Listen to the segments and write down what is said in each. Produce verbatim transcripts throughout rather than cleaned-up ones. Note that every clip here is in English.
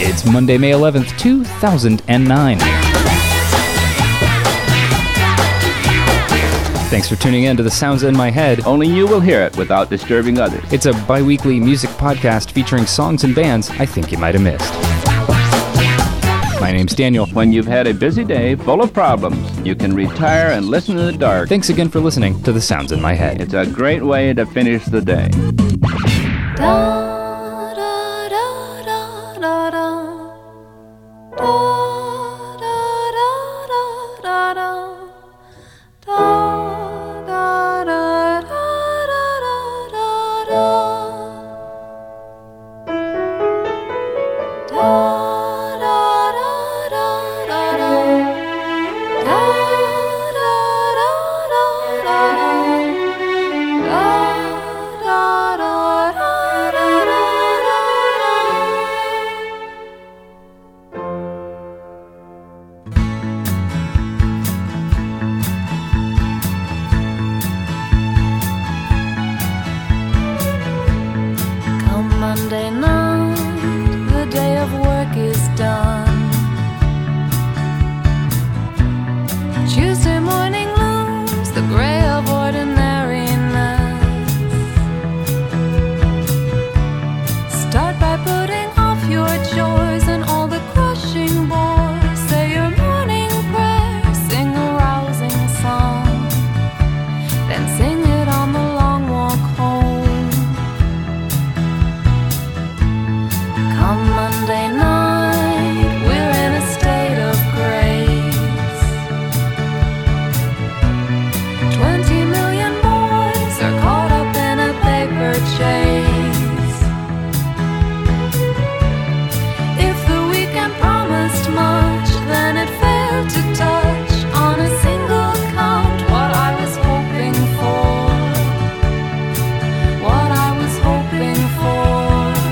It's Monday, May eleventh, two thousand nine. Thanks for tuning in to The Sounds in My Head. Only you will hear it without disturbing others. It's a bi-weekly music podcast featuring songs and bands I think you might have missed. My name's Daniel. When you've had a busy day full of problems, you can retire and listen in the dark. Thanks again for listening to The Sounds in My Head. It's a great way to finish the day. Da, da, da, da, da, da. Da, da, da, da, da, da. Da. Monday night, the day of work is done. Tuesday morning looms the gray of ordinariness. Start by putting off your chores and all the crushing bores. Say your morning prayer, sing a rousing song, then sing it on the long walk home. Come Monday night, we're in a state of grace. Twenty million boys are caught up in a paper chase. If the weekend promised much, then it failed to touch on a single count what I was hoping for. What I was hoping for.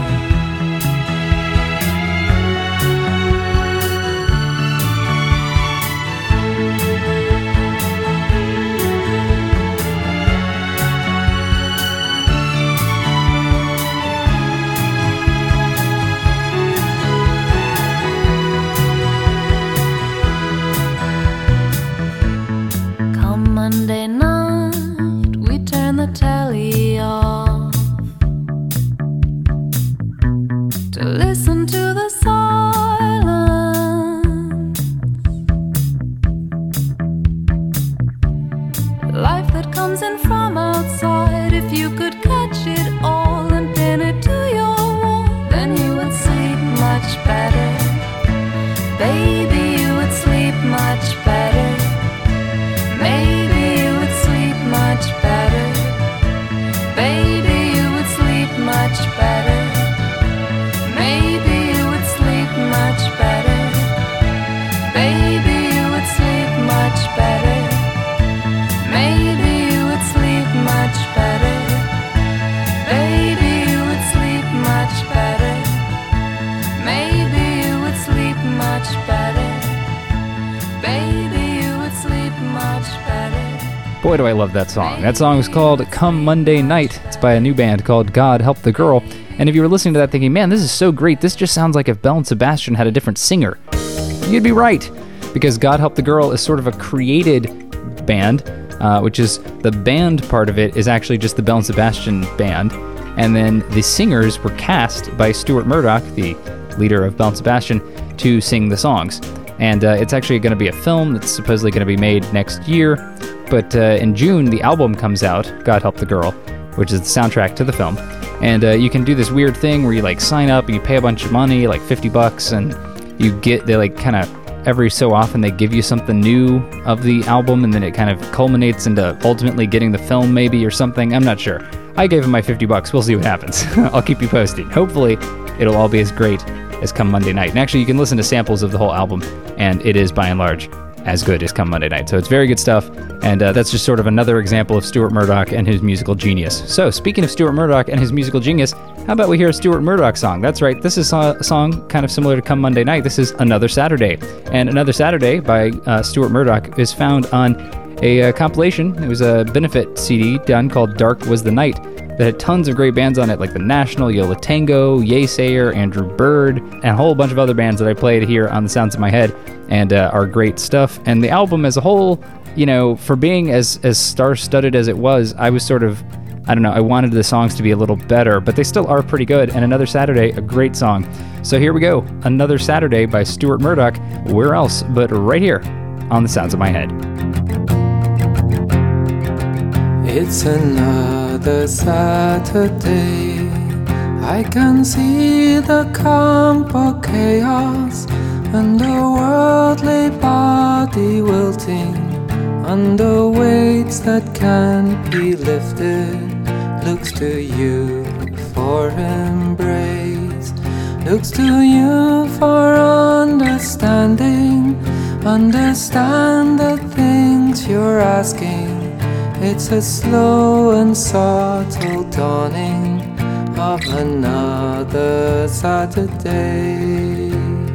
Monday night, we turn the telly off to listen to the silence. Life that comes in from outside, if you could catch it all and pin it to your wall, then you would sleep much better. Baby, you would sleep much better. Maybe you would sleep much better. Baby, you would sleep much better. Maybe you would sleep much better. Baby, you would sleep much better. Maybe you would sleep much better. Baby, you would sleep much better. Maybe you would sleep much better. Baby, you would sleep much better. Boy, do I love that song. That song is called Come Monday Night. It's by a new band called God Help the Girl. And if you were listening to that thinking, man, this is so great, this just sounds like if Belle and Sebastian had a different singer, you'd be right. Because God Help the Girl is sort of a created band, uh, which is the band part of it is actually just the Belle and Sebastian band. And then the singers were cast by Stuart Murdoch, the leader of Belle and Sebastian, to sing the songs. And uh, it's actually going to be a film that's supposedly going to be made next year. But uh, in June, the album comes out, God Help the Girl, which is the soundtrack to the film. And uh, you can do this weird thing where you like sign up and you pay a bunch of money, like fifty bucks, and you get, they like kind of, every so often they give you something new of the album, and then it kind of culminates into ultimately getting the film maybe or something. I'm not sure. I gave him my fifty bucks. We'll see what happens. I'll keep you posted. Hopefully it'll all be as great as Come Monday Night. And actually you can listen to samples of the whole album, and it is by and large as good as Come Monday Night. So it's very good stuff, and uh, that's just sort of another example of Stuart Murdoch and his musical genius. So speaking of Stuart Murdoch and his musical genius, how about we hear a Stuart Murdoch song? That's right, this is a song kind of similar to Come Monday Night. This is Another Saturday. And Another Saturday by uh, Stuart Murdoch is found on a uh, compilation. It was a benefit C D done called Dark Was the Night that had tons of great bands on it, like The National, Yo La Tengo, Yesayer, Andrew Bird, and a whole bunch of other bands that I played here on The Sounds of My Head, and uh, are great stuff. And the album as a whole, you know, for being as, as star-studded as it was, I was sort of, I don't know, I wanted the songs to be a little better, but they still are pretty good. And Another Saturday, a great song. So here we go, Another Saturday by Stuart Murdoch. Where else but right here on The Sounds of My Head. It's another Saturday. I can see the camp of chaos and the worldly body wilting under weights that can't be lifted. Looks to you for embrace, looks to you for understanding. Understand the things you're asking. It's a slow and subtle dawning of another Saturday.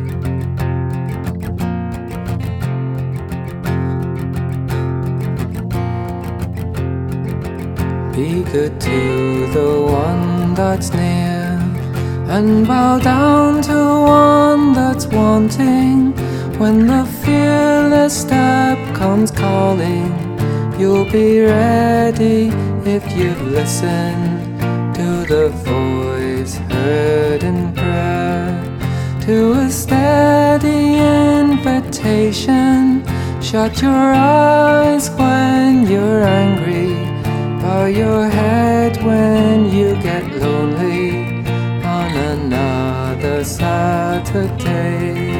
Be good to the one that's near, and bow down to one that's wanting. When the fearless step comes calling, you'll be ready if you've listened to the voice heard in prayer, to a steady invitation. Shut your eyes when you're angry, bow your head when you get lonely on another Saturday.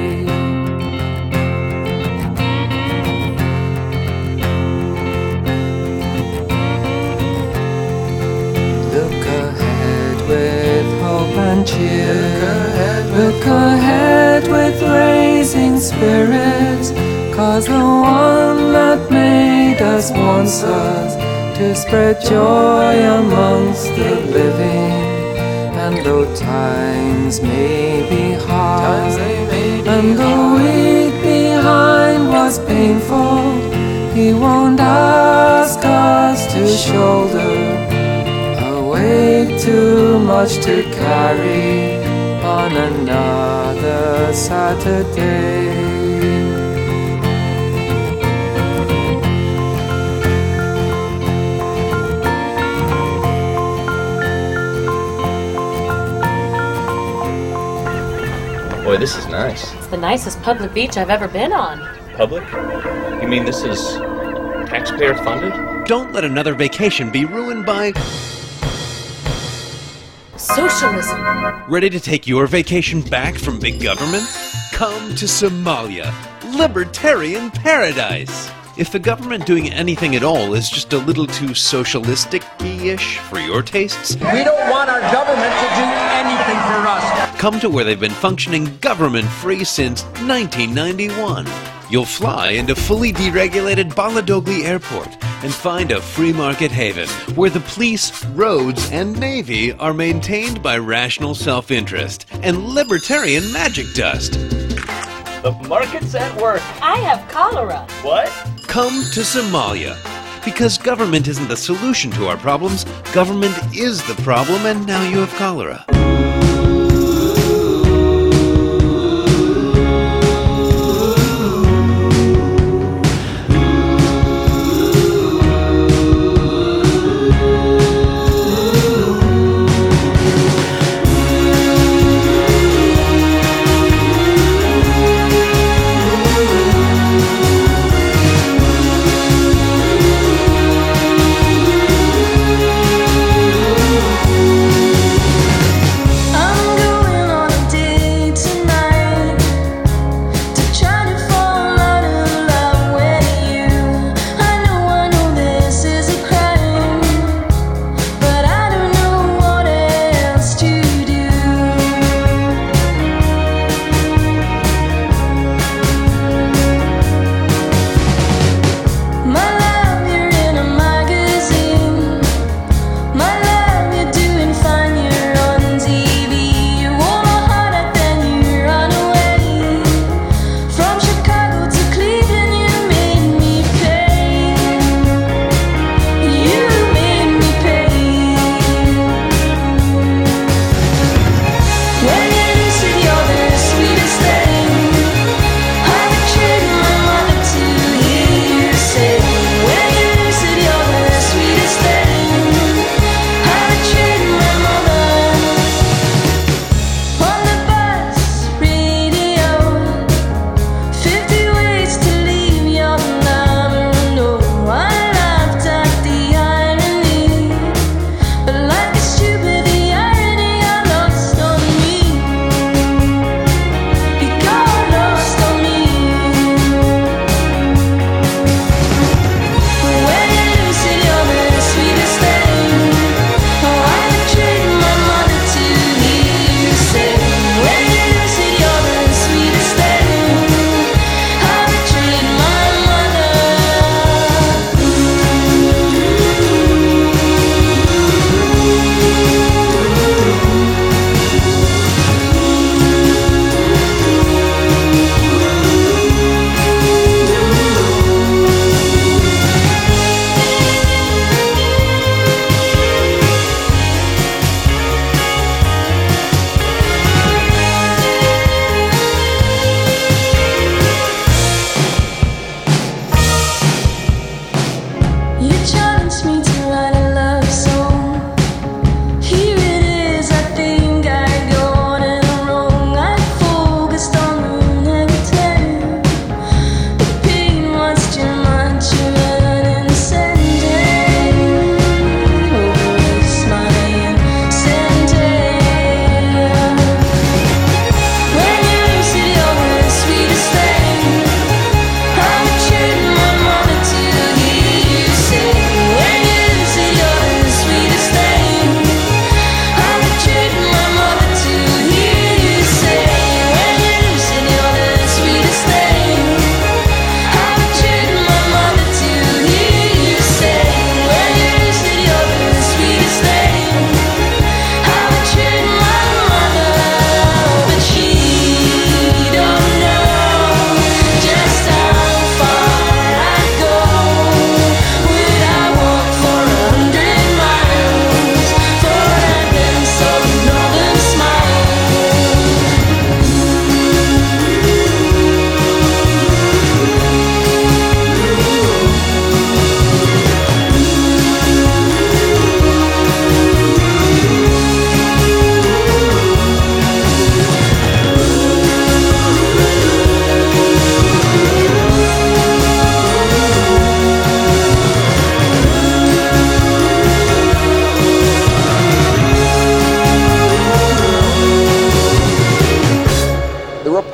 With hope and cheer, look ahead, look ahead with raising spirits, cause the one that made us wants us to spread joy amongst the living. And though times may be hard, and the week behind was painful, he won't ask us to shoulder way too much to carry on another Saturday. Boy, this is nice. It's the nicest public beach I've ever been on. Public? You mean this is taxpayer funded? Don't let another vacation be ruined by socialism. Ready to take your vacation back from big government? Come to Somalia, libertarian paradise. If the government doing anything at all is just a little too socialistic-ish for your tastes, we don't want our government to do anything for us. Come to where they've been functioning government-free since nineteen ninety-one. You'll fly into fully deregulated Baladogli Airport and find a free market haven where the police, roads, and navy are maintained by rational self-interest and libertarian magic dust. The market's at work. I have cholera. What? Come to Somalia. Because government isn't the solution to our problems, government is the problem, and now you have cholera.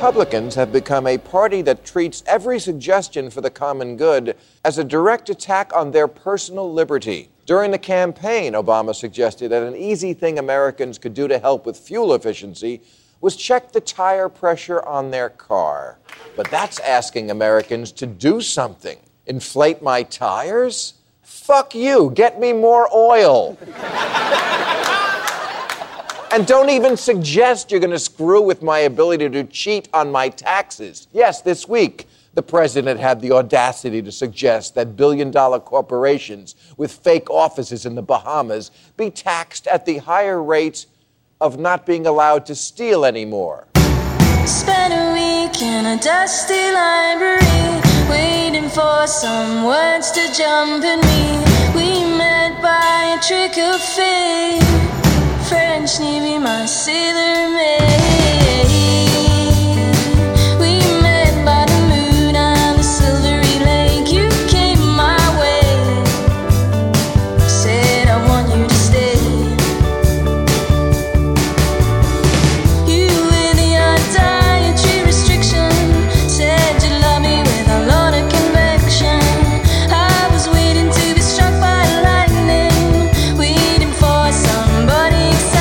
Republicans have become a party that treats every suggestion for the common good as a direct attack on their personal liberty. During the campaign, Obama suggested that an easy thing Americans could do to help with fuel efficiency was check the tire pressure on their car. But that's asking Americans to do something. Inflate my tires? Fuck you, get me more oil. And don't even suggest you're going to screw with my ability to cheat on my taxes. Yes, this week, the president had the audacity to suggest that billion-dollar corporations with fake offices in the Bahamas be taxed at the higher rate of not being allowed to steal anymore. Spent a week in a dusty library, waiting for some words to jump in me. We met by a trick of fate. French Navy, my sailor maid. We met by the moon and the silvery lake. You came my way, said I want you to stay. You with your dietary restriction said you love me with a lot of conviction. I was waiting to be struck by lightning, waiting for somebody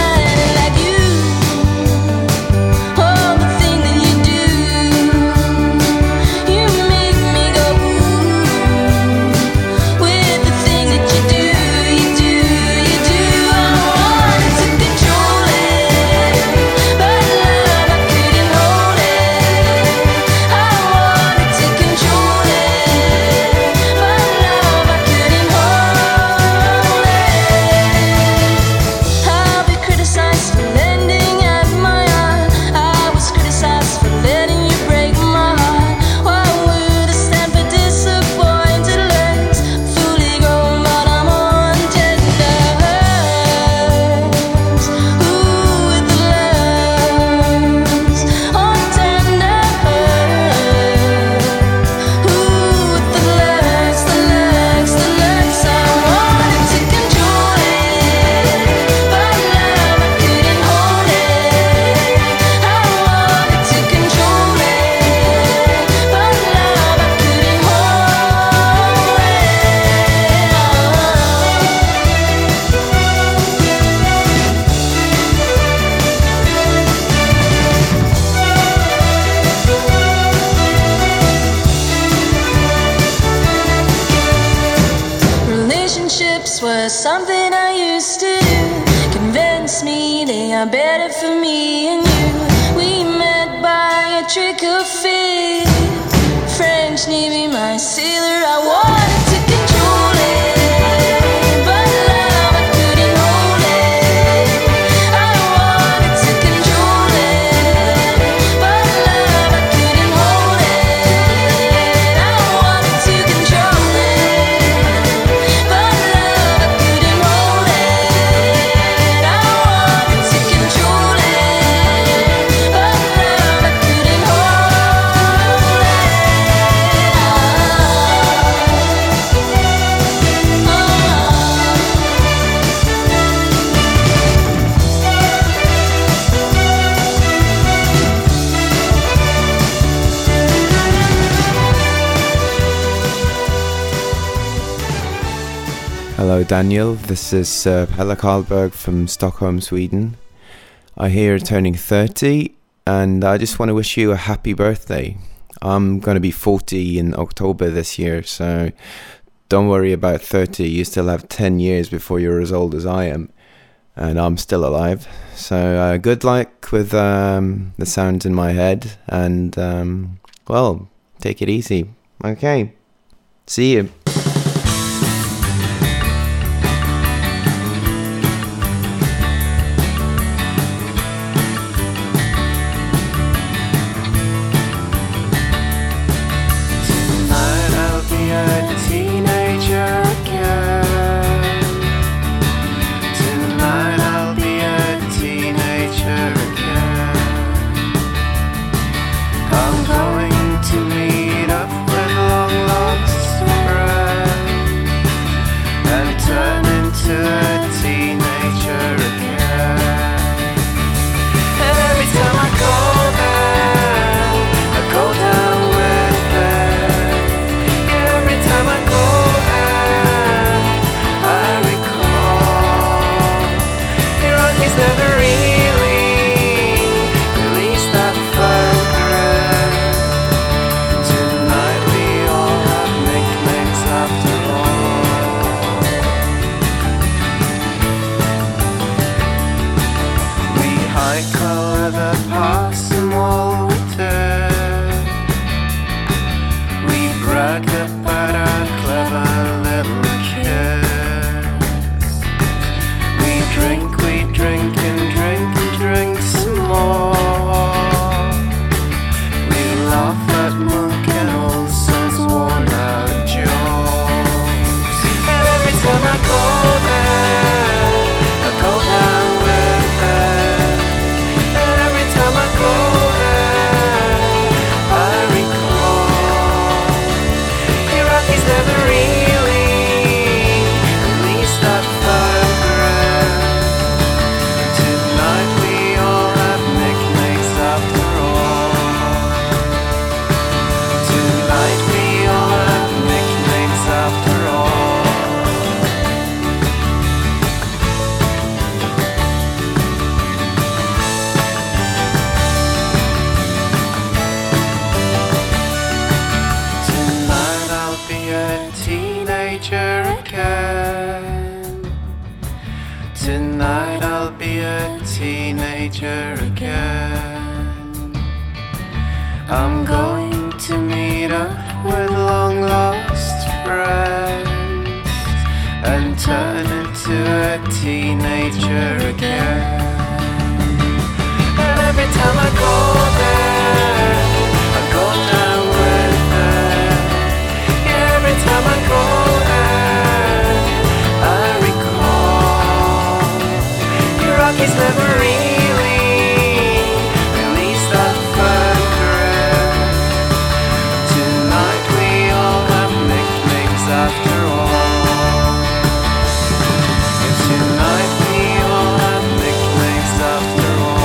was something I used to do. Convince me they are better for me and you. We met by a trick of fate. French Navy, my sailor, I wanted to control it, but love I couldn't hold it. I wanted to control it, but love I couldn't hold it. I wanted to control it, but love I couldn't hold it. I wanted to control it, but love I couldn't hold it. Hello Daniel, this is uh, Pelle Karlberg from Stockholm, Sweden. I hear you're turning thirty and I just want to wish you a happy birthday. I'm going to be forty in October this year, so don't worry about thirty. You still have ten years before you're as old as I am, and I'm still alive. So uh, good luck with um, the sounds in my head, and um, well, take it easy. Okay, see you. I'm going to meet up with long lost friends. teenager again. I'm going to meet up with long lost friends and turn into a teenager again. And every time I go there, I go down with them. Yeah, every time I go there, I recall your Rockies never really released that photograph. Tonight we all have nicknames after all. And tonight we all have nicknames after all.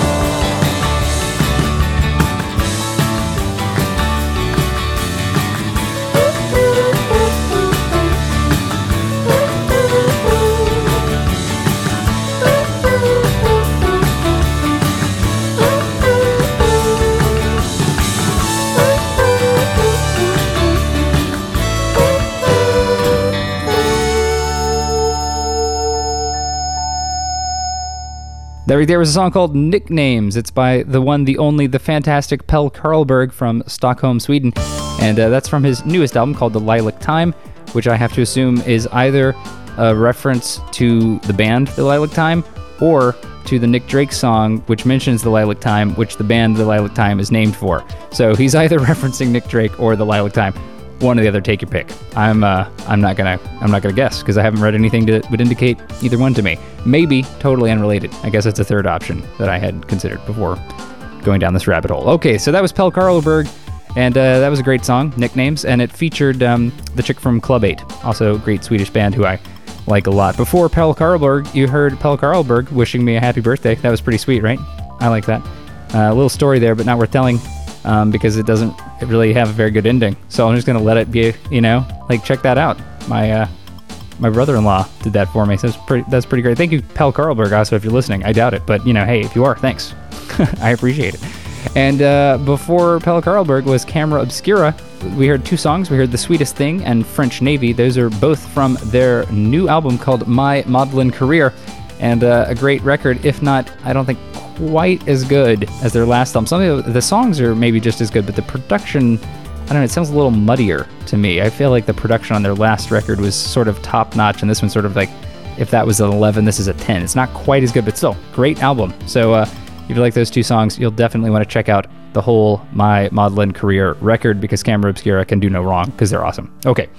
There, right there was a song called Nicknames. It's by the one, the only, the fantastic Pelle Karlberg from Stockholm, Sweden. And uh, that's from his newest album called The Lilac Time, which I have to assume is either a reference to the band The Lilac Time or to the Nick Drake song, which mentions The Lilac Time, which the band The Lilac Time is named for. So he's either referencing Nick Drake or The Lilac Time. One or the other, take your pick. I'm uh, I'm not gonna I'm not gonna guess because I haven't read anything that would indicate either one to me. Maybe totally unrelated. I guess that's a third option that I had considered before going down this rabbit hole. Okay, so that was Pelle Karlberg, and uh, that was a great song, Nicknames, and it featured um, the chick from Club eight, also a great Swedish band who I like a lot. Before Pelle Karlberg, you heard Pelle Karlberg wishing me a happy birthday. That was pretty sweet, right? I like that. Uh, a little story there, but not worth telling. Um, because it doesn't really have a very good ending. So I'm just going to let it be, you know, like, check that out. My uh, my brother-in-law did that for me, so that's pretty, that's pretty great. Thank you, Pelle Karlberg, also, if you're listening. I doubt it, but, you know, hey, if you are, thanks. I appreciate it. And uh, before Pelle Karlberg was Camera Obscura. We heard two songs. We heard The Sweetest Thing and French Navy. Those are both from their new album called My Maudlin Career, and uh, a great record, if not, I don't think, quite as good as their last album. Some of the, the songs are maybe just as good, but the production, I don't know, it sounds a little muddier to me. I feel like the production on their last record was sort of top-notch, and this one's sort of like, if that was an eleven, this is a ten. It's not quite as good, but still, great album. So uh, if you like those two songs, you'll definitely want to check out the whole My Maudlin Career record, because Camera Obscura can do no wrong, because they're awesome. Okay,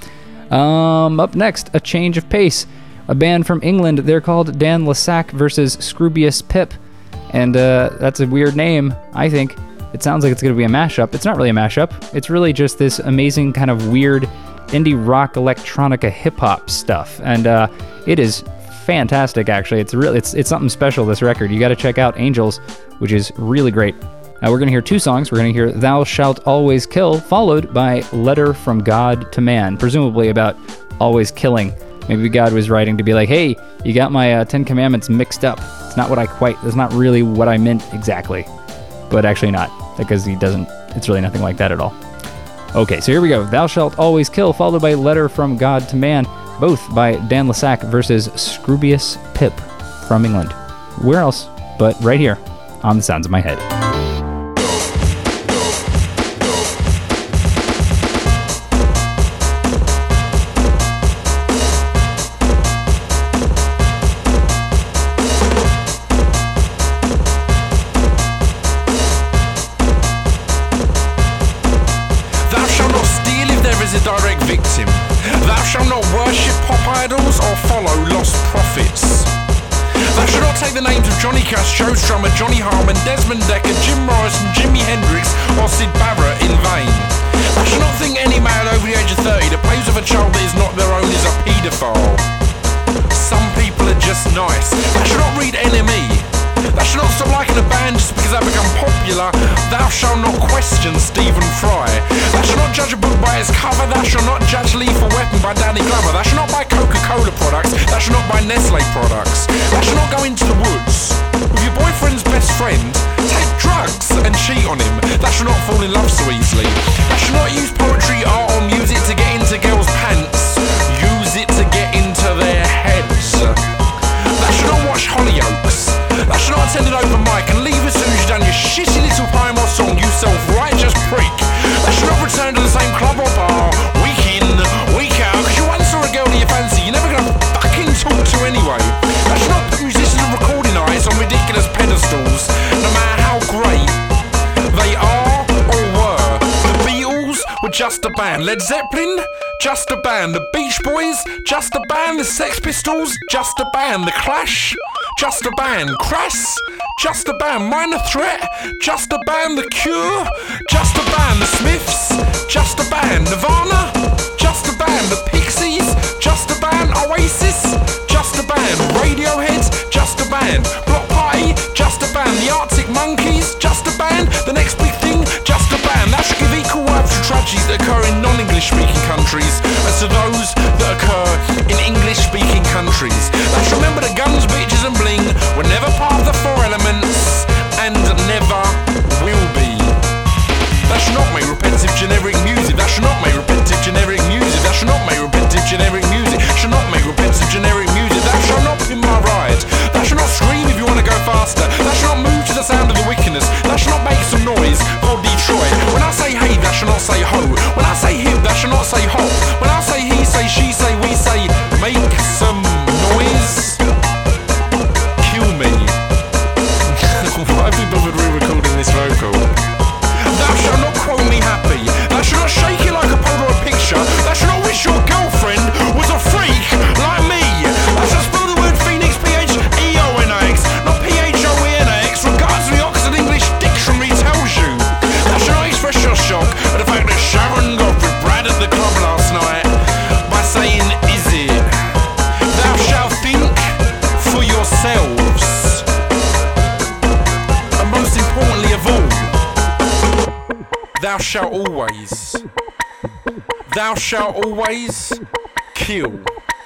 um, up next, A Change of Pace. A band from England. They're called Dan Le Sac versus Scroobius Pip. And uh, that's a weird name, I think. It sounds like it's going to be a mashup. It's not really a mashup. It's really just this amazing kind of weird indie rock electronica hip-hop stuff. And uh, it is fantastic, actually. It's really it's it's something special, this record. You got to check out Angels, which is really great. Now, we're going to hear two songs. We're going to hear Thou Shalt Always Kill, followed by Letter from God to Man, presumably about always killing. Maybe God was writing to be like, hey, you got my uh, Ten Commandments mixed up. It's not what I quite, that's not really what I meant exactly. But actually not, because he doesn't, it's really nothing like that at all. Okay, so here we go. Thou Shalt Always Kill, followed by Letter from God to Man, both by Dan Le Sac versus Scroobius Pip from England. Where else but right here on The Sounds of My Head. Johnny Cash, Joe Strummer, Johnny Harmon, Desmond Decker, Jim Morrison, Jimi Hendrix, or Syd Barrett in vain. I should not think any man over the age of thirty that plays with a child that is not their own is a paedophile. Some people are just nice. I should not read N M E. Thou shalt not stop liking a band just because they become popular. Thou shalt not question Stephen Fry. Thou shalt not judge a book by its cover. Thou shalt not judge Lethal Weapon by Danny Glover. Thou shalt not buy Coca-Cola products. Thou shalt not buy Nestle products. Thou shalt not go into the woods with your boyfriend's best friend, take drugs and cheat on him. Thou shalt not fall in love so easily. Thou shalt not use poetry, art or music to get into girls' pants. Use it to get into their heads. Thou shalt not watch Hollyoaks. Thou shalt not attend an open mic but just a band. Led Zeppelin, just a band. The Beach Boys, just a band. The Sex Pistols, just a band. The Clash, just a band. Crass, just a band. Minor Threat, just a band. The Cure, just a band. The Smiths, just a band. Nirvana, just a band. The Pixies, just a band. Oasis, just a band. Radiohead, just a band. Block Party, just a band. The Arctic Monkeys, just a band. The Next Big Thing, just a band. That should give equal worth to tragedies that occur in non-English speaking countries as to those that occur in English speaking countries. Let's remember that guns, bitches and bling were never part of the four elements and never will be. That should not make repetitive generic music. That should not make repetitive generic music. That should not make repetitive generic music. Should not make repetitive generic music. That shall not pin my ride. That should not scream if you want to go faster. That should not move to the sound of the wickedness. That should not make some noise for Detroit. When I say hey, that should not say ho. When I say hip, that should not say hop. When I say he, say she, say we, say make some noise. Kill me. Why have we bothered re-recording this vocal? Thou shalt not quote me happy. Thou shalt not shake it like a Polaroid picture. Thou shalt not wish your girlfriend was a freak like me. Thou shalt spell the word Phoenix P H E O N X, not P H O E N X, regardless of the Oxford English Dictionary tells you. Thou shalt not express your shock at the fact that Sharon got with Brad at the club last night by saying, is it? Thou shalt think for yourselves. And most importantly of all, thou shalt always, thou shalt always kill.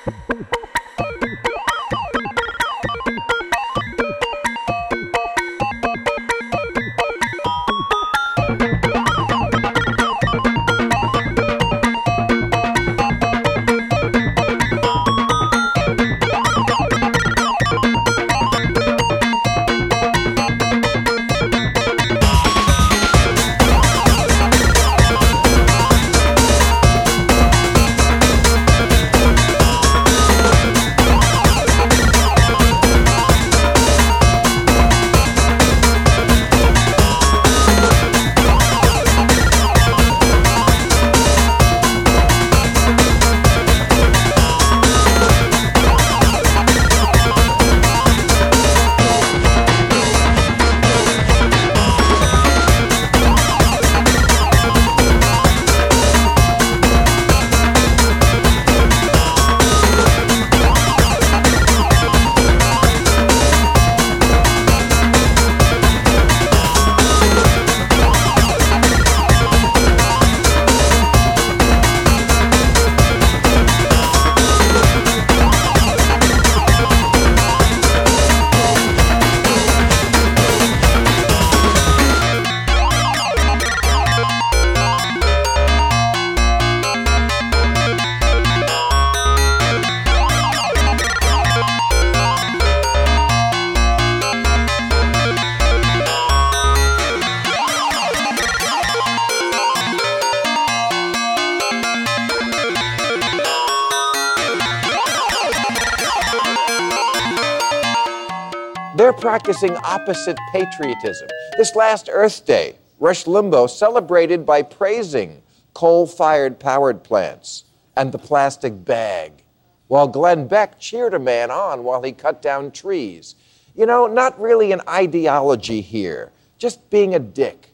They're practicing opposite patriotism. This last Earth Day, Rush Limbaugh celebrated by praising coal-fired powered plants and the plastic bag, while Glenn Beck cheered a man on while he cut down trees. You know, not really an ideology here, just being a dick.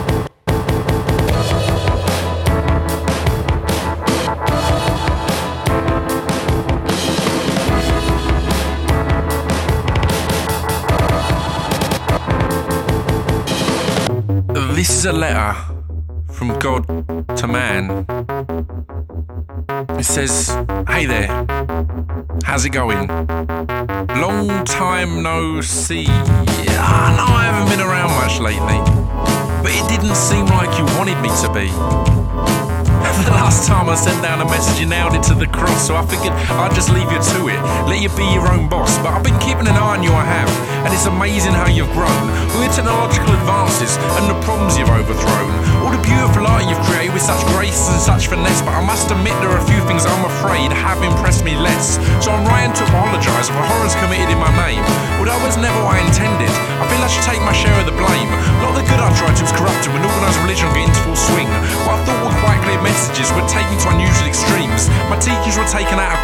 This is a letter from God to man. It says, hey there, how's it going? Long time no see. I know I haven't been around much lately, but it didn't seem like you wanted me to be. The last time I sent down a message, you nailed it to the cross, so I figured I'd just leave you to it, let you be your own boss. But I've been keeping an eye on you, I have, and it's amazing how you've grown with your technological advances and the problems you've overthrown. All the beautiful art you've created with such grace and such finesse, but I must admit there are a few things I'm afraid have impressed me less. So I'm writing to apologise for horrors committed in my name. Although it was never what I intended, I feel I should take my share of the blame. Not the good I tried to was corrupted when organised religion got into full swing. What I thought were quite clear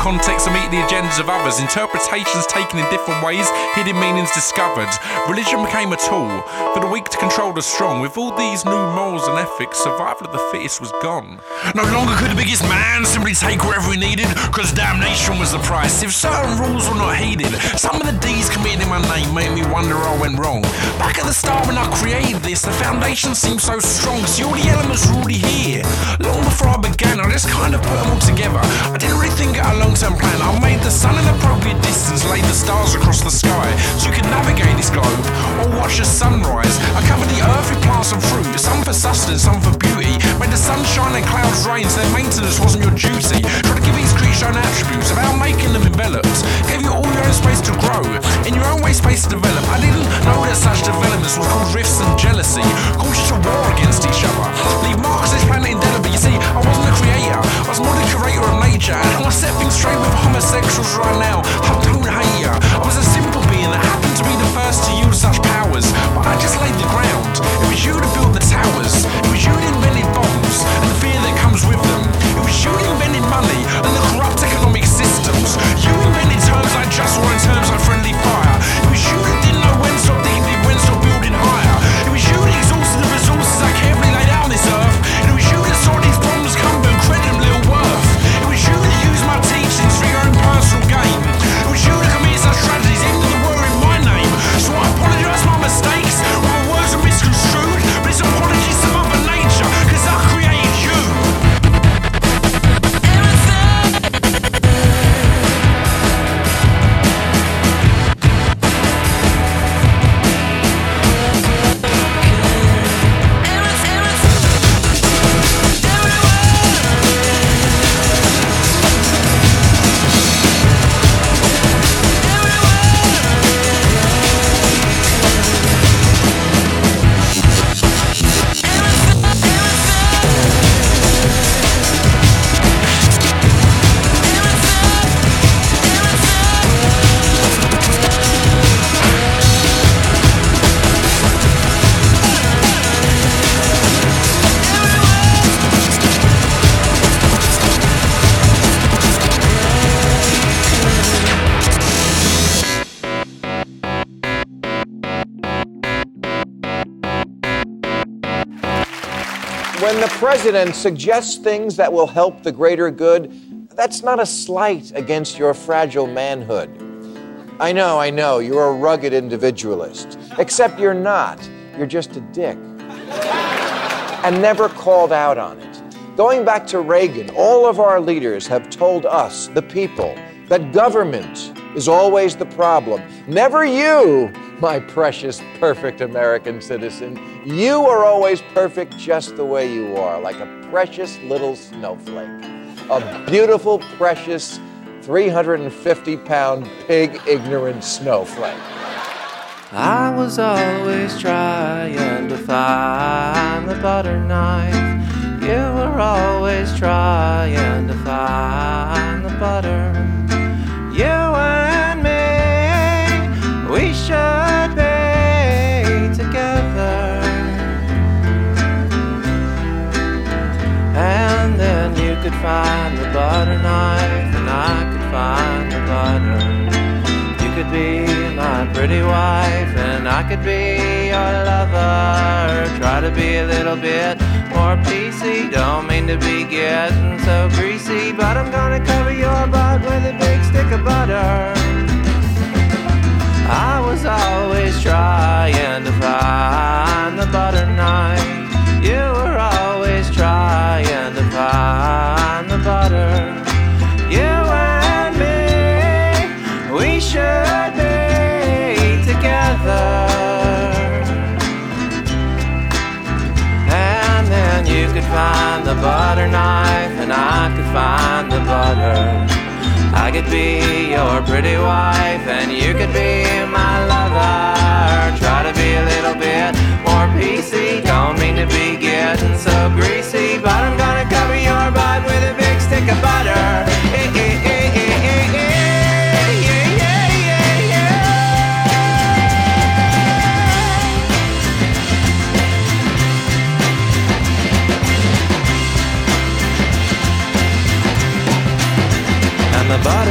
context and meet the agendas of others. Interpretations taken in different ways, hidden meanings discovered. Religion became a tool for the weak to control the strong. With all these new morals and ethics, survival of the fittest was gone. No longer could the biggest man simply take whatever he needed, cause damnation was the price. If certain rules were not heeded, some of the deeds committed in my name made me wonder I went wrong. Back at the start when I created this, the foundation seemed so strong. See, all the elements were already here. Long before I began, I just kind of put them all together. I didn't really think out a long-term plan. I made the sun an appropriate distance, laid the stars across the sky, so you could navigate this globe or watch the sunrise. I covered the earth with plants and fruit, some for sustenance, some for beauty. Made the sunshine and clouds rain, so their maintenance wasn't your duty. Tried to give each creature own attributes without making them enveloped. Gave you all your own space to grow, in your own way space to develop. I didn't know that such developments would cause rifts and jealousy, cause you to war against each other. Leave marks on this planet indelibly. You see, I wasn't a creator, I was more the curator of nature. And I want to set things straight with homosexuals right now. I don't hate ya. I was a simple being that happened to be the first to use such powers, but I just laid the ground. It was you that built the towers. It was you that invented bombs and the fear that comes with them. It was you that invented money and the corrupt economic systems. You invented terms like just war and terms like friendly fire. It was you that didn't know when to stop digging deep, when to stop building higher. It was you that exhausted the resources I carefully laid out on this earth. And it was you that saw these problems come but credit them little worth. It was you that used my teachings for your own personal gain. It was you that committed such tragedies into the war in my name. So I apologise for my mistakes, when my words are misconstrued, but it's apologies to Mother Nature, cause I created you. When the president suggests things that will help the greater good, that's not a slight against your fragile manhood. I know, I know, you're a rugged individualist. Except you're not. You're just a dick. And never called out on it. Going back to Reagan, all of our leaders have told us, the people, that government is always the problem. Never you, my precious, perfect American citizen. You are always perfect just the way you are, like a precious little snowflake. A beautiful, precious, three hundred fifty pound pig ignorant snowflake. I was always trying to find the butter knife. You were always trying to find the butter. You and me, we should be together. And then you could find the butter knife, and I could find the butter. You could be my pretty wife, and I could be your lover. Try to be a little bit more P C, don't mean to be getting so greasy, but I'm gonna cover your butt with a big stick of butter. I was always trying to find the butter knife. You were always trying to find the butter. You and me, we should be together. And then you could find the butter knife, and I could find the butter. I could be your pretty wife, and you could be my lover. Try to be a little bit more P C, don't mean to be getting so greasy, but I'm gonna cover your butt with a big stick of butter. Eh, eh, eh, eh, eh, eh, yeah, yeah, yeah, yeah. And the butter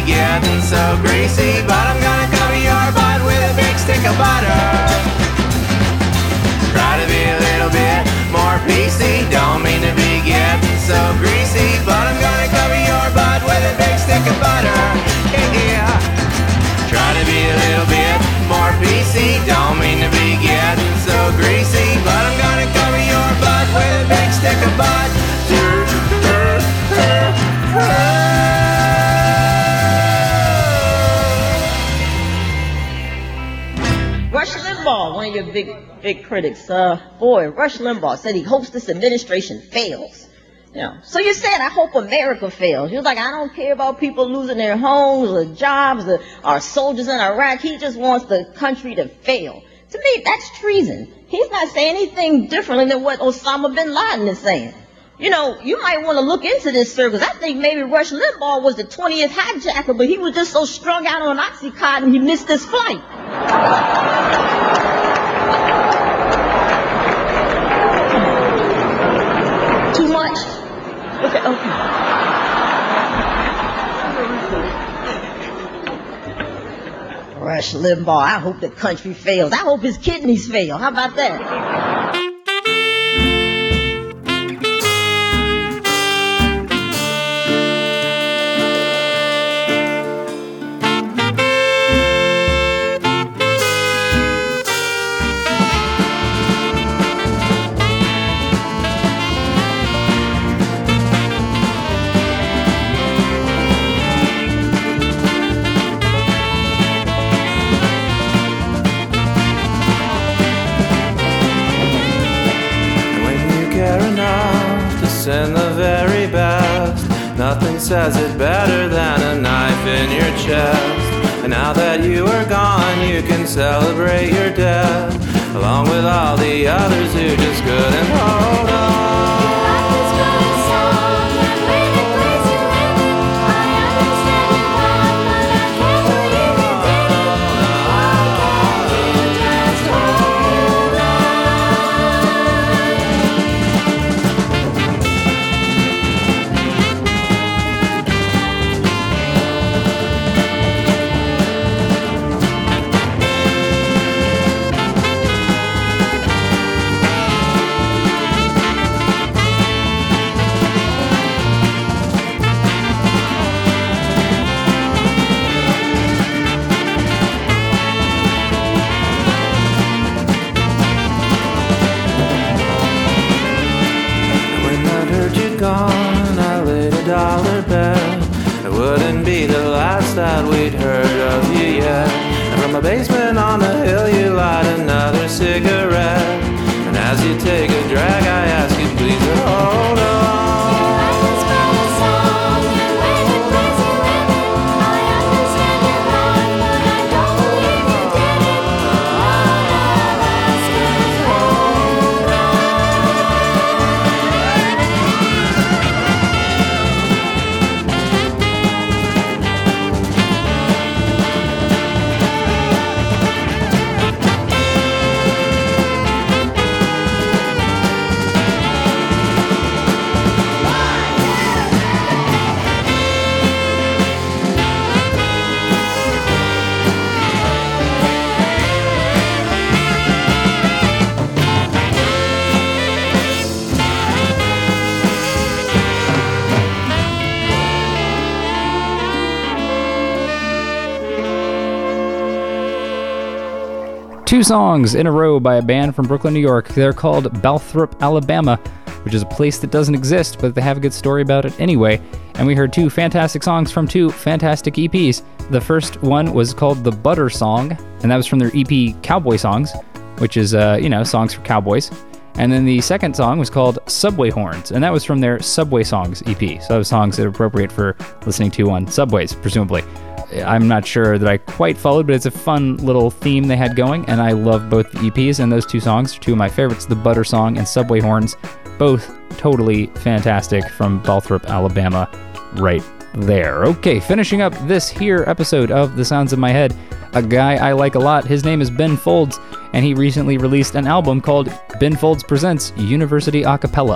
getting so greasy, but I'm gonna cover your butt with a big stick of butter. Try to be a little bit more P C, don't mean to be getting so greasy, but I'm gonna cover your butt with a big stick of butter. Yeah. Try to be a little bit more P C, don't mean to be getting so greasy, but I'm gonna cover your butt with a big stick of butter. Rush Limbaugh, one of your big, big critics, uh, boy, Rush Limbaugh said he hopes this administration fails. You know, so you're saying, I hope America fails. You're like, I don't care about people losing their homes or jobs or our soldiers in Iraq. He just wants the country to fail. To me, that's treason. He's not saying anything differently than what Osama bin Laden is saying. You know, you might want to look into this, sir, because I think maybe Rush Limbaugh was the twentieth hijacker, but he was just so strung out on Oxycontin he missed his flight. Too much? Okay, okay. Rush Limbaugh, I hope the country fails. I hope his kidneys fail. How about that? And the very best, nothing says it better than a knife in your chest. And now that you are gone, you can celebrate your death, along with all the others who just couldn't hold on. Gone, I laid a dollar bet it wouldn't be the last that we'd heard of you yet. And from a basement on the hill you light another cigarette, and as you take a drag I ask you please to hold on. Two songs in a row by a band from Brooklyn, New York. They're called Balthrop, Alabama, which is a place that doesn't exist, but they have a good story about it anyway. And we heard two fantastic songs from two fantastic E Ps. The first one was called The Butter Song, and that was from their E P Cowboy Songs, which is, uh, you know, songs for cowboys. And then the second song was called Subway Horns, and that was from their Subway Songs E P. So those songs that are appropriate for listening to on subways, presumably. I'm not sure that I quite followed, but it's a fun little theme they had going, and I love both the E Ps, and those two songs are two of my favorites, The Butter Song and Subway Horns, both totally fantastic from Balthrop, Alabama, right there. Okay, finishing up this here episode of The Sounds of My Head, a guy I like a lot. His name is Ben Folds, and he recently released an album called Ben Folds Presents University Acapella.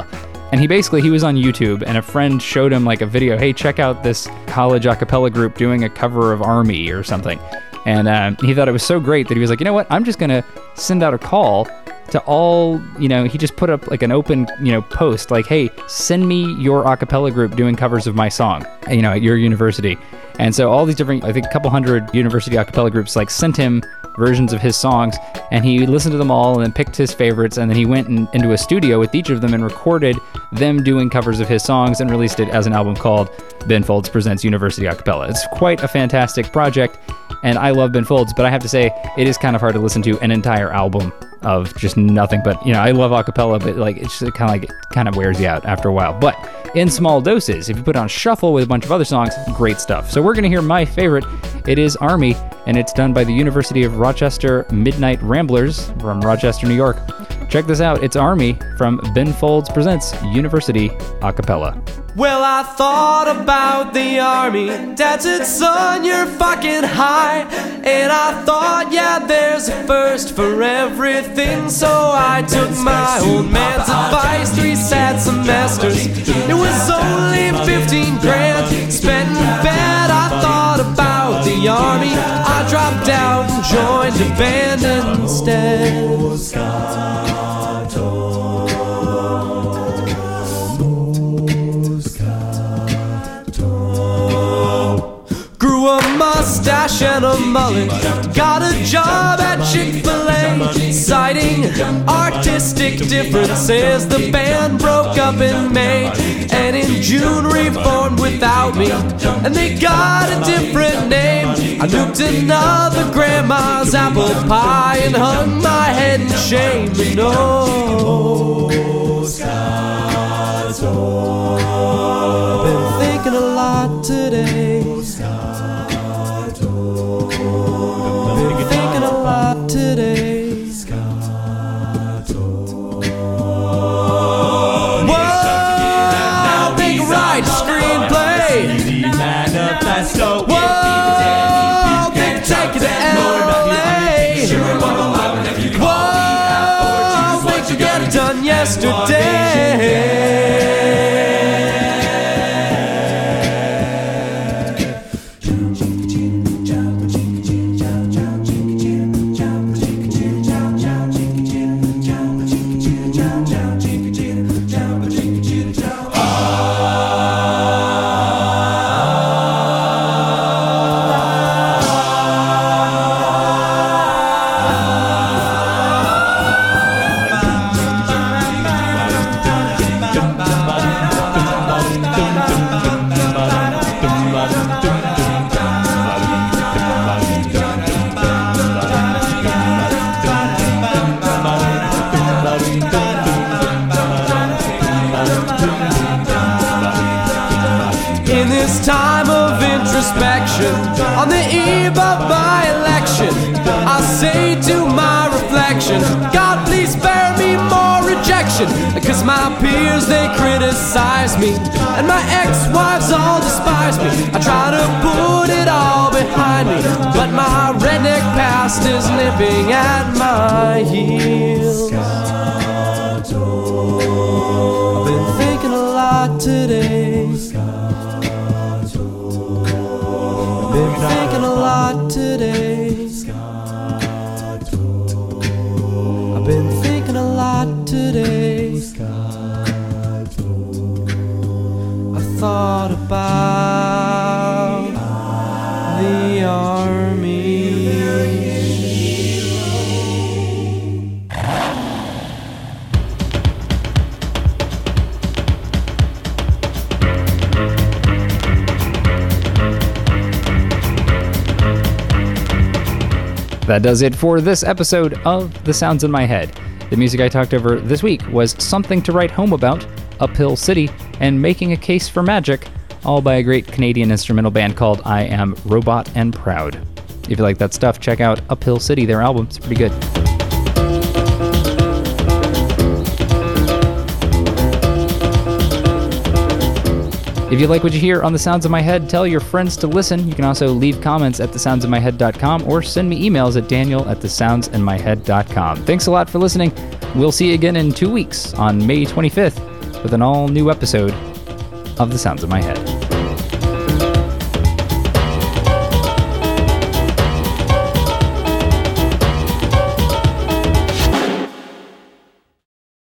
And he basically, he was on YouTube, and a friend showed him like a video, hey, check out this college a cappella group doing a cover of Army or something. And um, he thought it was so great that he was like, you know what, I'm just going to send out a call to all, you know, he just put up like an open, you know, post like, hey, send me your a cappella group doing covers of my song, you know, at your university. And so all these different, I think a couple hundred university a cappella groups like sent him versions of his songs, and he listened to them all and then picked his favorites, and then he went in, into a studio with each of them and recorded them doing covers of his songs and released it as an album called Ben Folds Presents University A Cappella. It's quite a fantastic project, and I love Ben Folds, but I have to say it is kind of hard to listen to an entire album of just nothing but, you know, I love a cappella, but like it's just kind of like, it kind of wears you out after a while. But in small doses, if you put on shuffle with a bunch of other songs, great stuff. So we're going to hear my favorite. It is Army, and it's done by the University of Rochester Midnight Ramblers from Rochester, New York. Check this out. It's Army from Ben Folds Presents University A Cappella. Well, I thought about the Army. Dad said, son, you're fucking high. And I thought, yeah, there's a first for everything. So I took my old man's advice, three sad semesters. It was only fifteen grand spent in bed. I thought about the Army. I dropped out and joined a band instead. Grew a mustache and a mullet, got a job at Chick-fil-A, citing artistic differences. The band broke up in May, and in June reformed without me, and they got a different name. I nuked another grandma's apple pie and hung my head in shame. And oh, I've been thinking a lot today. Been thinking a lot today. Whoa, big right screenplay. Whoa, big take it to L A. Whoa, big to get it done yesterday. On the eve of my election, I say to my reflection, God, please spare me more rejection. Cause my peers, they criticize me, and my ex-wives all despise me. I try to put it all behind me, but my redneck past is nipping at my heels. I've been thinking a lot today. Been thinking a lot today. I've been thinking a lot today. I thought about the Army. That does it for this episode of The Sounds in My Head. The music I talked over this week was Something to Write Home About, Uphill City, and Making a Case for Magic, all by a great Canadian instrumental band called I Am Robot and Proud. If you like that stuff, check out Uphill City, their album. It's pretty good. If you like what you hear on The Sounds of My Head, tell your friends to listen. You can also leave comments at the sounds in my head dot com or send me emails at daniel at the sounds in my head dot com. Thanks a lot for listening. We'll see you again in two weeks on May twenty-fifth with an all-new episode of The Sounds of My Head.